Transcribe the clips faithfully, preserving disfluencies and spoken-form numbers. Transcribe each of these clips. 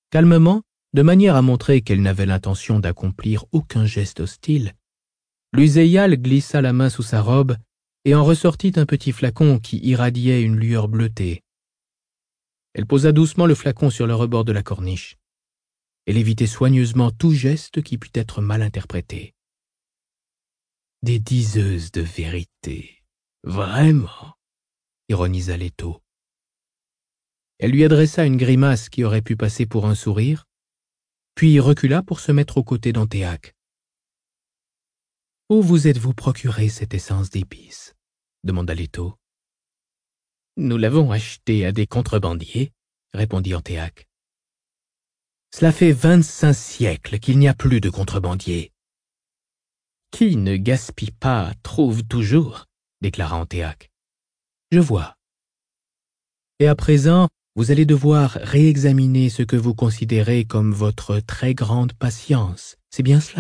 Calmement, de manière à montrer qu'elle n'avait l'intention d'accomplir aucun geste hostile, Luséial glissa la main sous sa robe et en ressortit un petit flacon qui irradiait une lueur bleutée. Elle posa doucement le flacon sur le rebord de la corniche. Elle évitait soigneusement tout geste qui pût être mal interprété. Des diseuses de vérité, vraiment, ironisa Leto. Elle lui adressa une grimace qui aurait pu passer pour un sourire, puis recula pour se mettre aux côtés d'Antéaque. « Où vous êtes-vous procuré cette essence d'épices ?» demanda Leto. « Nous l'avons achetée à des contrebandiers, » répondit Antéaque. « Cela fait vingt-cinq siècles qu'il n'y a plus de contrebandiers. »« Qui ne gaspille pas trouve toujours, » déclara Antéaque. « Je vois. Et à présent, vous allez devoir réexaminer ce que vous considérez comme votre très grande patience. C'est bien cela ?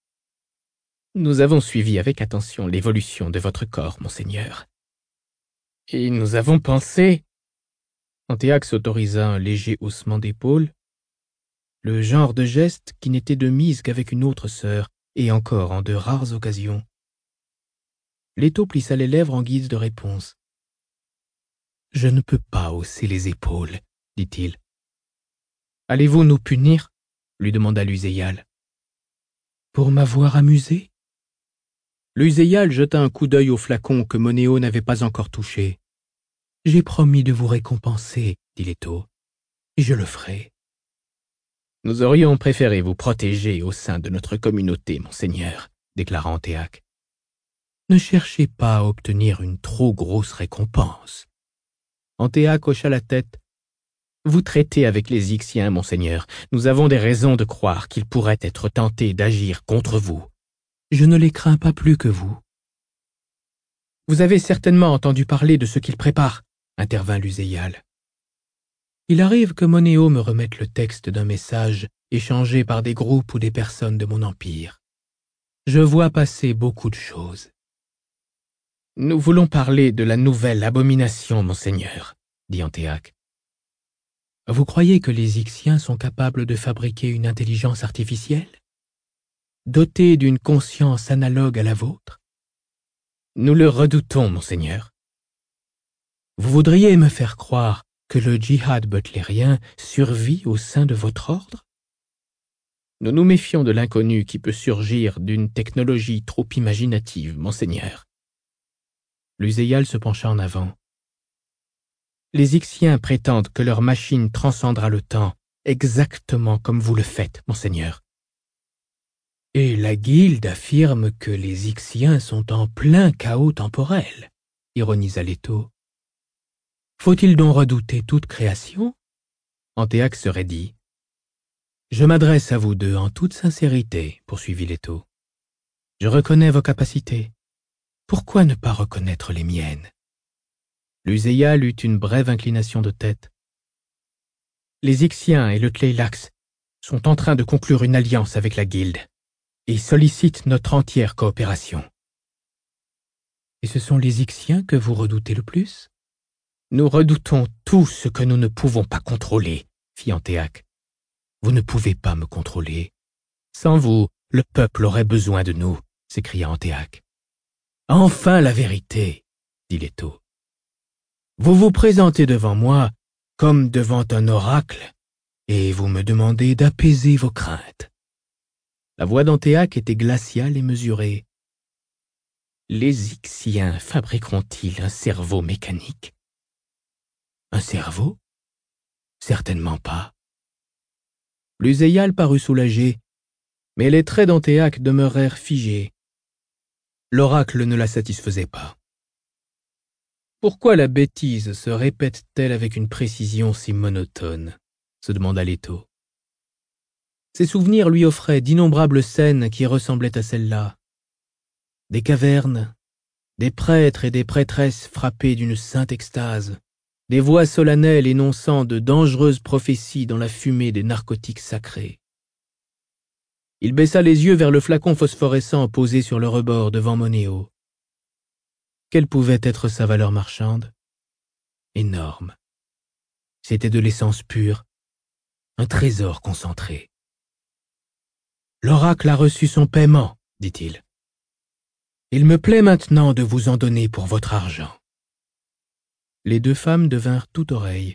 Nous avons suivi avec attention l'évolution de votre corps, monseigneur. Et nous avons pensé... Antéaque s'autorisa un léger haussement d'épaules, le genre de geste qui n'était de mise qu'avec une autre sœur, et encore en de rares occasions. Leto plissa les lèvres en guise de réponse. « Je ne peux pas hausser les épaules, » dit-il. « Allez-vous nous punir ?» lui demanda Luséial. « Pour m'avoir amusé ?» Luséial jeta un coup d'œil au flacon que Monéo n'avait pas encore touché. « J'ai promis de vous récompenser, » dit Leto, « et je le ferai. »« Nous aurions préféré vous protéger au sein de notre communauté, monseigneur, » déclara Antéaque. « Ne cherchez pas à obtenir une trop grosse récompense. » Antéaque hocha la tête. « Vous traitez avec les Ixiens, monseigneur. Nous avons des raisons de croire qu'ils pourraient être tentés d'agir contre vous. » « Je ne les crains pas plus que vous. »« Vous avez certainement entendu parler de ce qu'ils préparent, » intervint Luséial. « Il arrive que Monéo me remette le texte d'un message échangé par des groupes ou des personnes de mon empire. Je vois passer beaucoup de choses. »« Nous voulons parler de la nouvelle abomination, monseigneur, » dit Antéaque. « Vous croyez que les Ixiens sont capables de fabriquer une intelligence artificielle ? Doté d'une conscience analogue à la vôtre? Nous le redoutons, monseigneur. Vous voudriez me faire croire que le djihad butlérien survit au sein de votre ordre? Nous nous méfions de l'inconnu qui peut surgir d'une technologie trop imaginative, monseigneur. Luséial se pencha en avant. Les Ixiens prétendent que leur machine transcendra le temps, exactement comme vous le faites, monseigneur. Et la Guilde affirme que les Ixiens sont en plein chaos temporel, ironisa Leto. Faut-il donc redouter toute création? Antéaque se raidit. Je m'adresse à vous deux en toute sincérité, poursuivit Leto. Je reconnais vos capacités. Pourquoi ne pas reconnaître les miennes? Luséial eut une brève inclination de tête. Les Ixiens et le Tleilax sont en train de conclure une alliance avec la Guilde et sollicitent notre entière coopération. Et ce sont les Ixiens que vous redoutez le plus? Nous redoutons tout ce que nous ne pouvons pas contrôler, fit Antéaque. Vous ne pouvez pas me contrôler. Sans vous, le peuple aurait besoin de nous, s'écria Antéaque. Enfin la vérité, dit Leto. Vous vous présentez devant moi comme devant un oracle, et vous me demandez d'apaiser vos craintes. La voix d'Antéaque était glaciale et mesurée. Les Ixiens fabriqueront-ils un cerveau mécanique? Un cerveau? Certainement pas. Luséial parut soulagé, mais les traits d'Antéaque demeurèrent figés. L'oracle ne la satisfaisait pas. Pourquoi la bêtise se répète-t-elle avec une précision si monotone? Se demanda Leto. Ses souvenirs lui offraient d'innombrables scènes qui ressemblaient à celle-là. Des cavernes, des prêtres et des prêtresses frappés d'une sainte extase, des voix solennelles énonçant de dangereuses prophéties dans la fumée des narcotiques sacrés. Il baissa les yeux vers le flacon phosphorescent posé sur le rebord devant Monéo. Quelle pouvait être sa valeur marchande? Énorme. C'était de l'essence pure, un trésor concentré. L'oracle a reçu son paiement, dit-il. Il me plaît maintenant de vous en donner pour votre argent. Les deux femmes devinrent tout oreilles.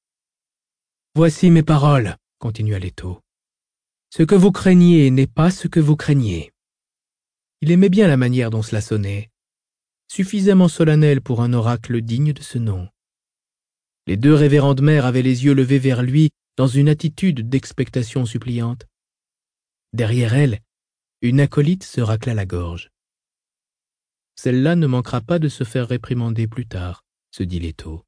Voici mes paroles, continua Leto. Ce que vous craignez n'est pas ce que vous craignez. Il aimait bien la manière dont cela sonnait, suffisamment solennel pour un oracle digne de ce nom. Les deux révérendes mères avaient les yeux levés vers lui dans une attitude d'expectation suppliante. Derrière elle, une acolyte se racla la gorge. Celle-là ne manquera pas de se faire réprimander plus tard, se dit Leto.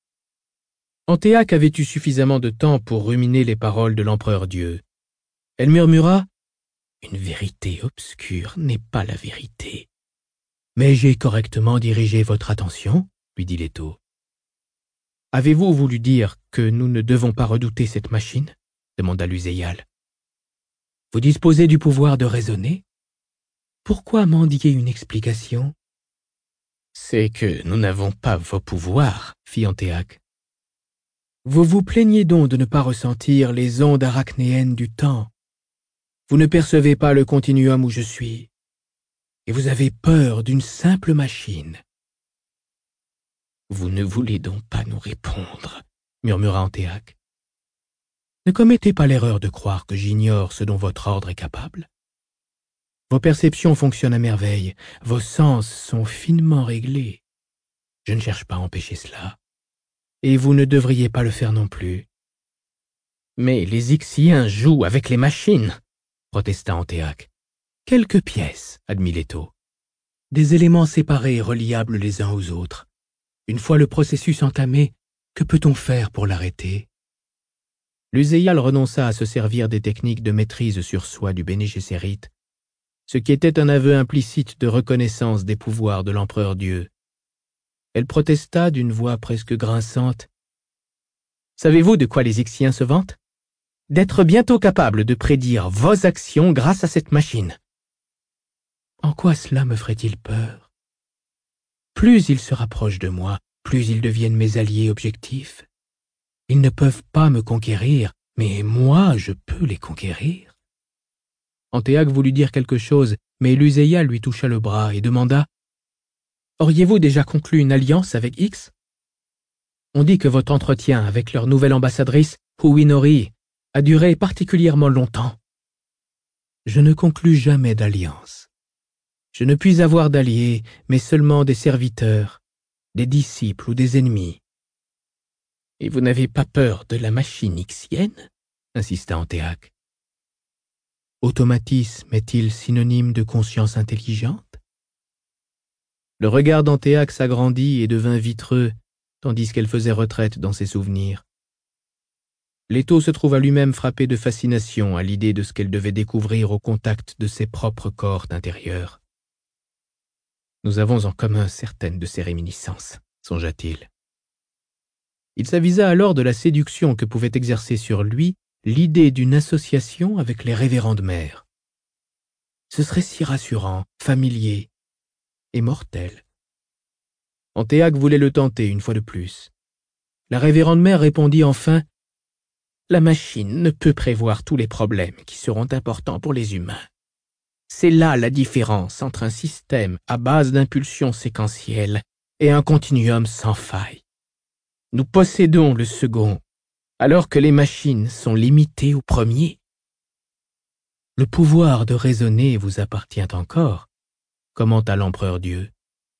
Antéaque avait eu suffisamment de temps pour ruminer les paroles de l'empereur Dieu. Elle murmura « Une vérité obscure n'est pas la vérité. »« Mais j'ai correctement dirigé votre attention, » lui dit Leto. « Avez-vous voulu dire que nous ne devons pas redouter cette machine ?» demanda l'Uséial. « Vous disposez du pouvoir de raisonner? Pourquoi mendier une explication ?»« C'est que nous n'avons pas vos pouvoirs, » fit Antéaque. « Vous vous plaignez donc de ne pas ressentir les ondes arachnéennes du temps. Vous ne percevez pas le continuum où je suis, et vous avez peur d'une simple machine. »« Vous ne voulez donc pas nous répondre, » murmura Antéaque. « Ne commettez pas l'erreur de croire que j'ignore ce dont votre ordre est capable. Vos perceptions fonctionnent à merveille, vos sens sont finement réglés. Je ne cherche pas à empêcher cela, et vous ne devriez pas le faire non plus. »« Mais les Ixiens jouent avec les machines, » protesta Antéaque. « Quelques pièces, admit Leto. Des éléments séparés et reliables les uns aux autres. Une fois le processus entamé, que peut-on faire pour l'arrêter ?» L'Uséial renonça à se servir des techniques de maîtrise sur soi du Béné Gesserit, ce qui était un aveu implicite de reconnaissance des pouvoirs de l'empereur Dieu. Elle protesta d'une voix presque grinçante. « Savez-vous de quoi les Ixiens se vantent? D'être bientôt capables de prédire vos actions grâce à cette machine. » En quoi cela me ferait-il peur? Plus ils se rapprochent de moi, plus ils deviennent mes alliés objectifs. Ils ne peuvent pas me conquérir, mais moi je peux les conquérir. Antéaque voulut dire quelque chose, mais l'Uséial lui toucha le bras et demanda « Auriez-vous déjà conclu une alliance avec X? On dit que votre entretien avec leur nouvelle ambassadrice, Huwinori, a duré particulièrement longtemps. » Je ne conclus jamais d'alliance. Je ne puis avoir d'alliés, mais seulement des serviteurs, des disciples ou des ennemis. « Et vous n'avez pas peur de la machine ixienne ?» insista Antéaque. Automatisme est-il synonyme de conscience intelligente? Le regard d'Antéaque s'agrandit et devint vitreux, tandis qu'elle faisait retraite dans ses souvenirs. Leto se trouva lui-même frappé de fascination à l'idée de ce qu'elle devait découvrir au contact de ses propres corps intérieurs. Nous avons en commun certaines de ces réminiscences, songea-t-il. Il s'avisa alors de la séduction que pouvait exercer sur lui l'idée d'une association avec les révérendes mères. Ce serait si rassurant, familier et mortel. Antéaque voulait le tenter une fois de plus. La révérende mère répondit enfin « La machine ne peut prévoir tous les problèmes qui seront importants pour les humains. C'est là la différence entre un système à base d'impulsions séquentielles et un continuum sans faille. Nous possédons le second, alors que les machines sont limitées au premier. Le pouvoir de raisonner vous appartient encore, commenta l'empereur Dieu.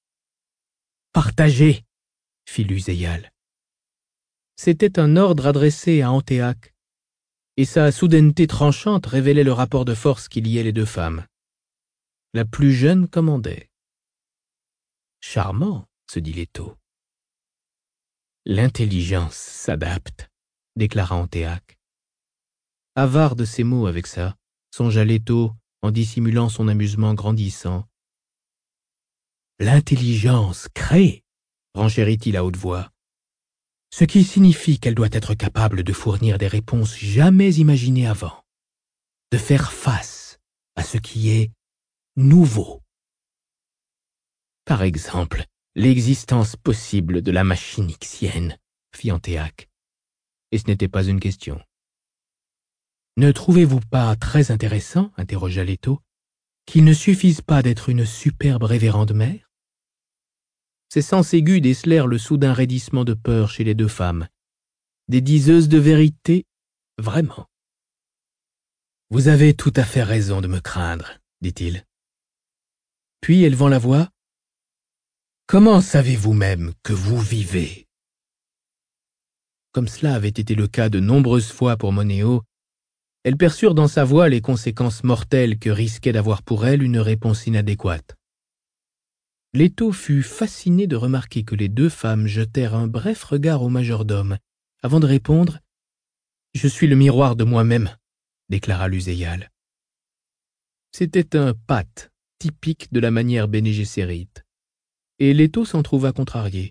Partagez, fit l'Uséial. C'était un ordre adressé à Antéaque, et sa soudaineté tranchante révélait le rapport de force qui liait les deux femmes. La plus jeune commandait. Charmant, se dit Leto. L'intelligence s'adapte, déclara Antéaque. Avare de ces mots avec ça, songea Leto en dissimulant son amusement grandissant. L'intelligence crée, renchérit-il à haute voix, ce qui signifie qu'elle doit être capable de fournir des réponses jamais imaginées avant, de faire face à ce qui est nouveau. Par exemple, l'existence possible de la machine ixienne, fit Antéaque. Et ce n'était pas une question. Ne trouvez-vous pas très intéressant, interrogea Leto, qu'il ne suffise pas d'être une superbe révérende mère? Ses sens aigus décelèrent le soudain raidissement de peur chez les deux femmes. Des diseuses de vérité, vraiment. Vous avez tout à fait raison de me craindre, dit-il. Puis, élevant la voix, comment savez-vous même que vous vivez? Comme cela avait été le cas de nombreuses fois pour Monéo, elles perçurent dans sa voix les conséquences mortelles que risquait d'avoir pour elle une réponse inadéquate. Leto fut fasciné de remarquer que les deux femmes jetèrent un bref regard au majordome, avant de répondre « Je suis le miroir de moi-même », déclara l'Uséial. C'était un pat typique de la manière Bene Gesserit, et Leto s'en trouva contrarié.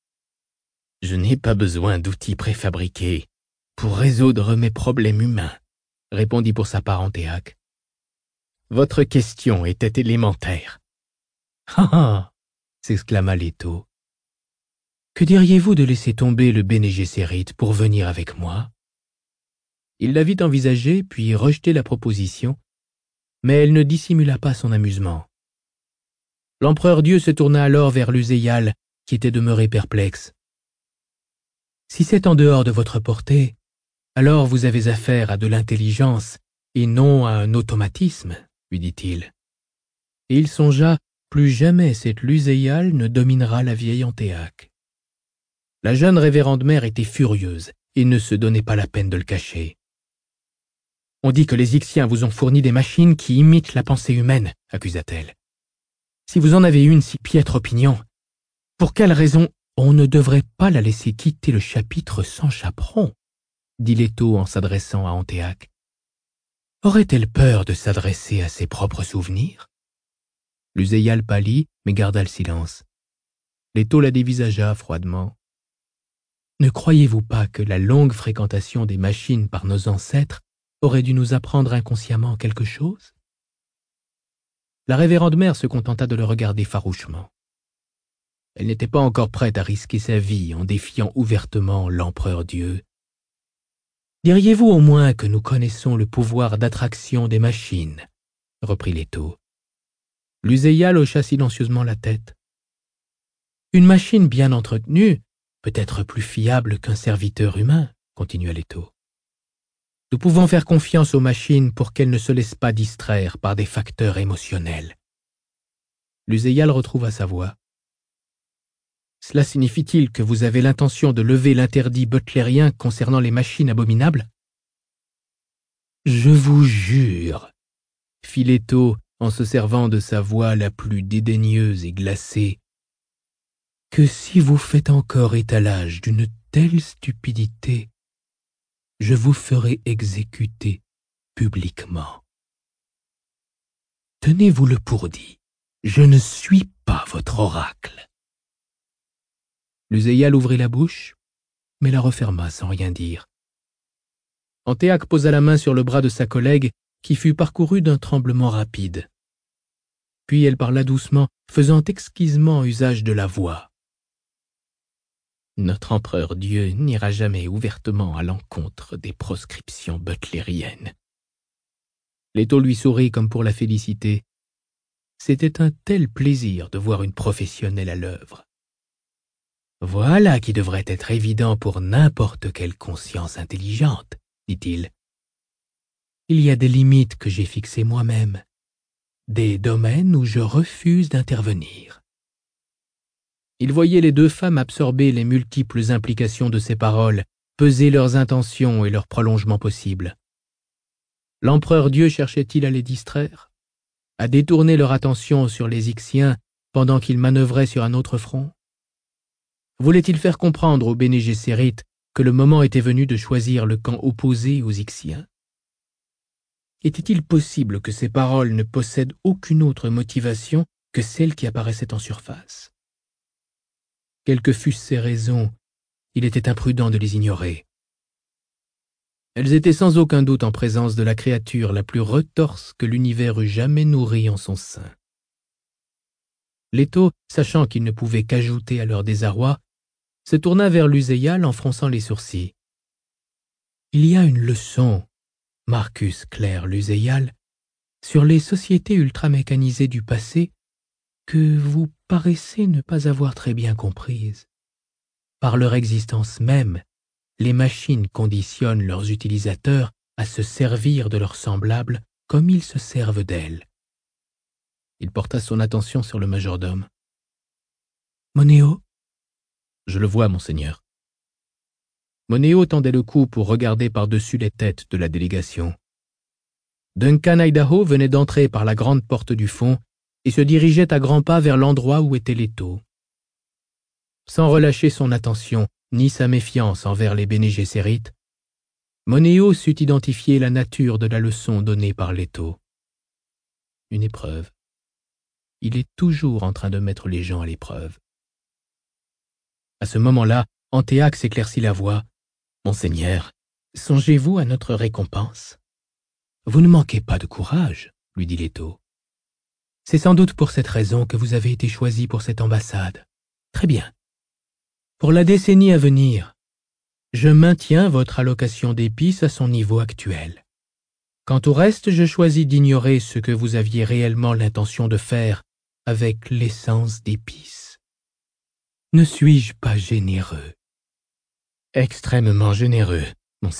« Je n'ai pas besoin d'outils préfabriqués pour résoudre mes problèmes humains, » répondit pour sa part Antéaque. « Votre question était élémentaire. »« Ah ah !» s'exclama Leto. « Que diriez-vous de laisser tomber le Bene Gesserit pour venir avec moi ?» Il la vit envisager, puis rejeter la proposition, mais elle ne dissimula pas son amusement. L'empereur Dieu se tourna alors vers l'Uséial, qui était demeuré perplexe. « Si c'est en dehors de votre portée, alors vous avez affaire à de l'intelligence et non à un automatisme, lui dit-il. Et il songea, plus jamais cette Luséial ne dominera la vieille Antéaque. La jeune révérende mère était furieuse et ne se donnait pas la peine de le cacher. « On dit que les Ixiens vous ont fourni des machines qui imitent la pensée humaine, accusa-t-elle. Si vous en avez une si piètre opinion, pour quelle raison on ne devrait pas la laisser quitter le chapitre sans chaperon ?» dit Leto en s'adressant à Antéaque. Aurait-elle peur de s'adresser à ses propres souvenirs? L'Uséial pâlit, mais garda le silence. Leto la dévisagea froidement. Ne croyez-vous pas que la longue fréquentation des machines par nos ancêtres aurait dû nous apprendre inconsciemment quelque chose? La révérende mère se contenta de le regarder farouchement. Elle n'était pas encore prête à risquer sa vie en défiant ouvertement l'empereur Dieu. Diriez-vous au moins que nous connaissons le pouvoir d'attraction des machines, reprit Leto. L'Uséial hocha silencieusement la tête. Une machine bien entretenue peut être plus fiable qu'un serviteur humain, continua Leto. Nous pouvons faire confiance aux machines pour qu'elles ne se laissent pas distraire par des facteurs émotionnels. L'Uséial retrouva sa voix. Cela signifie-t-il que vous avez l'intention de lever l'interdit butlérien concernant les machines abominables? Je vous jure, fit Leto en se servant de sa voix la plus dédaigneuse et glacée, que si vous faites encore étalage d'une telle stupidité, je vous ferai exécuter publiquement. Tenez-vous-le pour dit, je ne suis pas votre oracle. L'Uséial ouvrit la bouche, mais la referma sans rien dire. Antéaque posa la main sur le bras de sa collègue, qui fut parcouru d'un tremblement rapide. Puis elle parla doucement, faisant exquisement usage de la voix. Notre empereur Dieu n'ira jamais ouvertement à l'encontre des proscriptions butlériennes. Leto lui sourit comme pour la féliciter. C'était un tel plaisir de voir une professionnelle à l'œuvre. Voilà qui devrait être évident pour n'importe quelle conscience intelligente, dit-il. Il y a des limites que j'ai fixées moi-même, des domaines où je refuse d'intervenir. Il voyait les deux femmes absorber les multiples implications de ses paroles, peser leurs intentions et leurs prolongements possibles. L'empereur Dieu cherchait-il à les distraire, à détourner leur attention sur les Ixiens pendant qu'ils manœuvraient sur un autre front? Voulait-il faire comprendre aux Bene Gesserit que le moment était venu de choisir le camp opposé aux Ixiens? Était-il possible que ces paroles ne possèdent aucune autre motivation que celle qui apparaissait en surface? Quelles que fussent ces raisons, il était imprudent de les ignorer. Elles étaient sans aucun doute en présence de la créature la plus retorse que l'univers eût jamais nourrie en son sein. Leto, sachant qu'il ne pouvait qu'ajouter à leur désarroi, se tourna vers l'Uséial en fronçant les sourcils. « Il y a une leçon Marcus Claire Luséial, sur les sociétés ultramécanisées du passé que vous paraissez ne pas avoir très bien comprises. Par leur existence même, les machines conditionnent leurs utilisateurs à se servir de leurs semblables comme ils se servent d'elles. Il porta son attention sur le majordome. « Monéo ?»« Je le vois, monseigneur. » Monéo tendait le cou pour regarder par-dessus les têtes de la délégation. Duncan Idaho venait d'entrer par la grande porte du fond et se dirigeait à grands pas vers l'endroit où était l'étau. Sans relâcher son attention ni sa méfiance envers les Bene Gesserit, Monéo sut identifier la nature de la leçon donnée par l'étau. Une épreuve. Il est toujours en train de mettre les gens à l'épreuve. À ce moment-là, Antéaque s'éclaircit la voix. « Monseigneur, songez-vous à notre récompense ? » « Vous ne manquez pas de courage, » lui dit l'étau. « C'est sans doute pour cette raison que vous avez été choisi pour cette ambassade. Très bien. Pour la décennie à venir, je maintiens votre allocation d'épices à son niveau actuel. Quant au reste, je choisis d'ignorer ce que vous aviez réellement l'intention de faire avec l'essence d'épices. Ne suis-je pas généreux ? » « Extrêmement généreux, monseigneur, »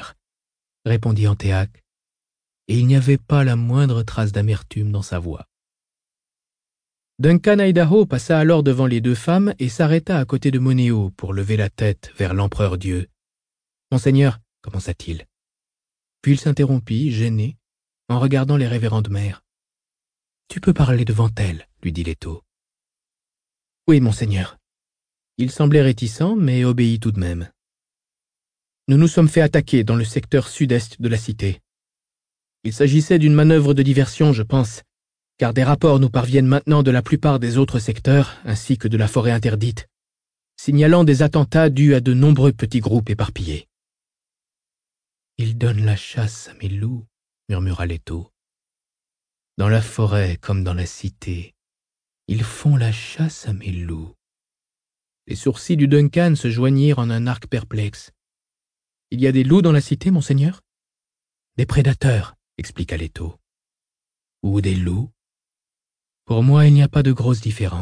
répondit Antéaque, et il n'y avait pas la moindre trace d'amertume dans sa voix. Duncan Idaho passa alors devant les deux femmes et s'arrêta à côté de Monéo pour lever la tête vers l'empereur Dieu. « Monseigneur, » commença-t-il. Puis il s'interrompit, gêné, en regardant les révérendes mères. « Tu peux parler devant elles, » lui dit l'étau. « Oui, monseigneur. » Il semblait réticent, mais obéit tout de même. « Nous nous sommes fait attaquer dans le secteur sud-est de la cité. Il s'agissait d'une manœuvre de diversion, je pense, car des rapports nous parviennent maintenant de la plupart des autres secteurs, ainsi que de la forêt interdite, signalant des attentats dus à de nombreux petits groupes éparpillés. « Ils donnent la chasse à mes loups, » murmura l'étau. « Dans la forêt comme dans la cité, ils font la chasse à mes loups. » Les sourcils du Duncan se joignirent en un arc perplexe. « Il y a des loups dans la cité, monseigneur ?»« Des prédateurs, » expliqua l'étau. « Ou des loups. Pour moi, il n'y a pas de grosse différence. »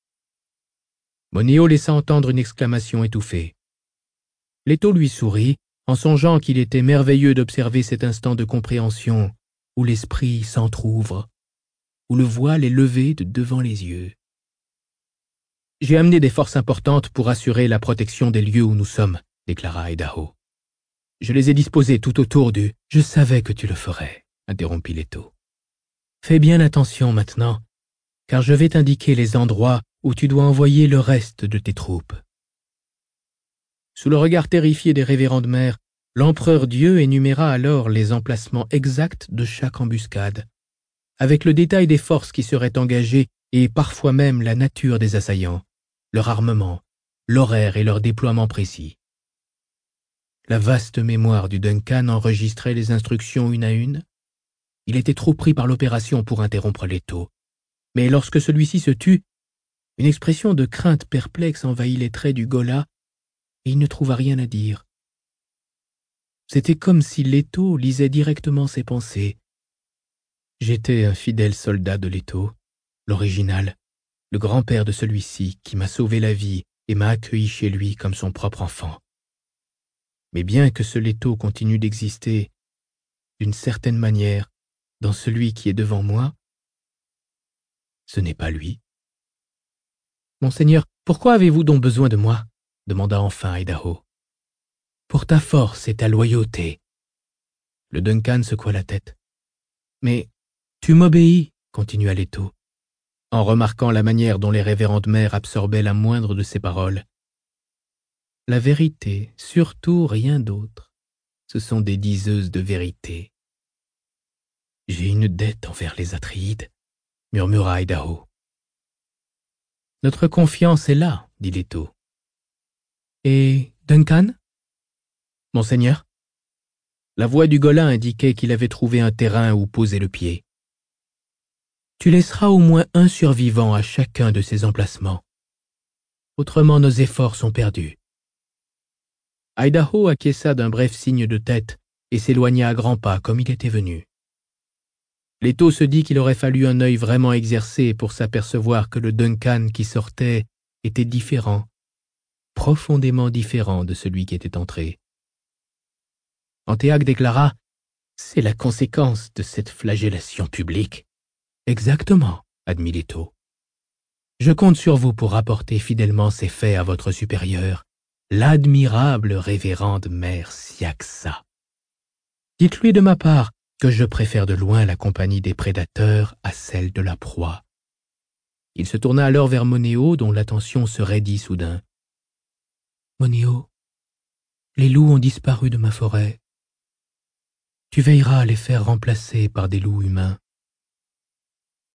Monéo laissa entendre une exclamation étouffée. L'étau lui sourit, en songeant qu'il était merveilleux d'observer cet instant de compréhension où l'esprit s'entr'ouvre, où le voile est levé de devant les yeux. « J'ai amené des forces importantes pour assurer la protection des lieux où nous sommes, » déclara Idaho. « Je les ai disposés tout autour du... »« Je savais que tu le ferais, » interrompit l'étau. « Fais bien attention maintenant, car je vais t'indiquer les endroits où tu dois envoyer le reste de tes troupes. » Sous le regard terrifié des révérendes mères, l'empereur Dieu énuméra alors les emplacements exacts de chaque embuscade, avec le détail des forces qui seraient engagées et parfois même la nature des assaillants, leur armement, l'horaire et leur déploiement précis. La vaste mémoire du Duncan enregistrait les instructions une à une. Il était trop pris par l'opération pour interrompre l'étau, mais lorsque celui-ci se tut, une expression de crainte perplexe envahit les traits du Gola et il ne trouva rien à dire. C'était comme si l'étau lisait directement ses pensées. J'étais un fidèle soldat de l'étau, l'original, le grand-père de celui-ci qui m'a sauvé la vie et m'a accueilli chez lui comme son propre enfant. Mais bien que ce Leto continue d'exister, d'une certaine manière, dans celui qui est devant moi, ce n'est pas lui. « Monseigneur, pourquoi avez-vous donc besoin de moi ?» demanda enfin Idaho. « Pour ta force et ta loyauté. » Le Duncan secoua la tête. « Mais tu m'obéis, » continua Leto, en remarquant la manière dont les révérendes mères absorbaient la moindre de ses paroles. La vérité, surtout rien d'autre, ce sont des diseuses de vérité. « J'ai une dette envers les Atréides, » murmura Idaho. « Notre confiance est là, » dit Leto. « Et Duncan ?»« Monseigneur ?» La voix du Gola indiquait qu'il avait trouvé un terrain où poser le pied. « Tu laisseras au moins un survivant à chacun de ces emplacements. Autrement, nos efforts sont perdus. » Idaho acquiesça d'un bref signe de tête et s'éloigna à grands pas comme il était venu. Leto se dit qu'il aurait fallu un œil vraiment exercé pour s'apercevoir que le Duncan qui sortait était différent, profondément différent de celui qui était entré. Antéac déclara « C'est la conséquence de cette flagellation publique. »« Exactement, » admit Leto. « Je compte sur vous pour rapporter fidèlement ces faits à votre supérieur, l'admirable révérende mère Siaxa. Dites-lui de ma part que je préfère de loin la compagnie des prédateurs à celle de la proie. » Il se tourna alors vers Monéo, dont l'attention se raidit soudain. « Monéo, les loups ont disparu de ma forêt. Tu veilleras à les faire remplacer par des loups humains.